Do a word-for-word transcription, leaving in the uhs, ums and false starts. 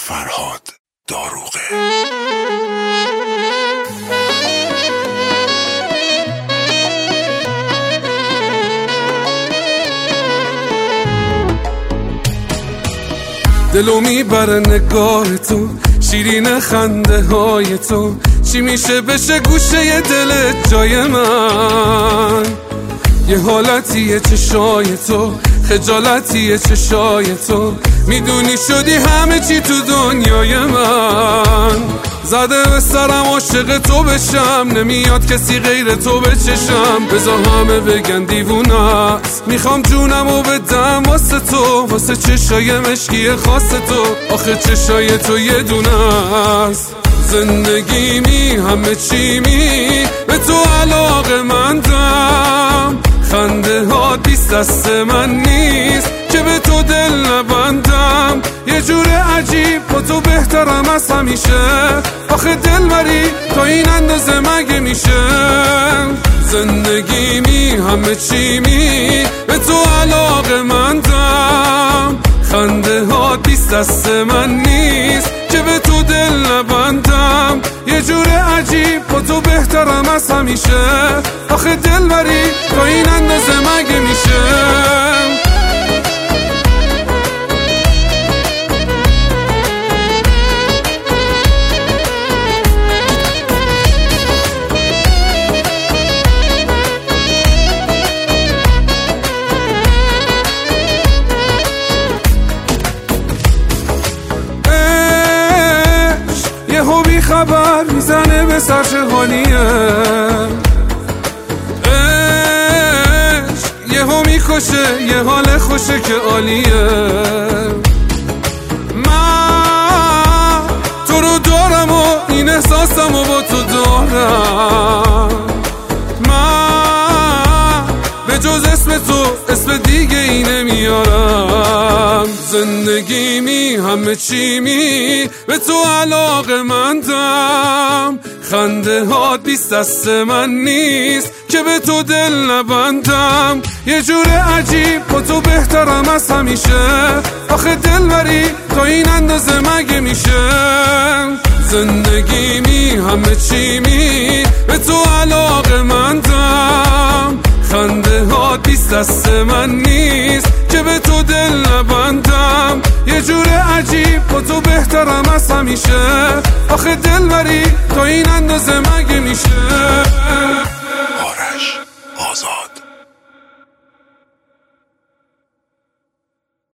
فرهاد داروغه. دلو میبره نگاه تو، شیرین خنده های تو، چی میشه بشه گوشه دلت جای من. یه حالتیه چشای تو، خجالتیه چشای تو، میدونی شدی همه چی تو دنیای من. زده به سرم عاشق تو بشم، نمیاد کسی غیر تو بچشم. بذار همه بگن دیوونه است، میخوام جونمو بدم واسه تو، واسه چشای مشکی خاص تو. آخه چشای تو یه دونه است، زندگی می همه چی می به تو علاقه مندم. خنده ها دیست دست من نیست که به تو دل نبندم. یه جور عجیب با تو بهترم از همیشه، آخه دل بری تا این اندازه مگه میشه. زندگی می همه چی می به تو علاقه مندم. خنده ها دیست دست من نیست که به تو دل نبندم. یه جور عجیب با تو بهترم از همیشه، آخه دل بری تا این اندازه مگه میشه. یهو بی خبر میزنه به سر چه حالیه. عشق یهو میکشه یه حال خوشه که عالیه. من تو رو دارم و این احساسم و با تو دارم. من به جز اسم تو اسم دیگه ای نمیارم. زندگی می همه چی می به تو علاقه مندم. خنده ها دیست دست من نیست که به تو دل نبندم. یه جور عجیب با تو بهترم از همیشه، آخه دل بری تا این اندازه مگه میشه. زندگی می همه چی می به تو علاقه مندم. خنده ها دیست دست من نیست که به تو دل نبندم. یه جور عجیب با تو بهترم از همیشه، آخه دل بری تا این اندازه مگه میشه. آرش آزاد.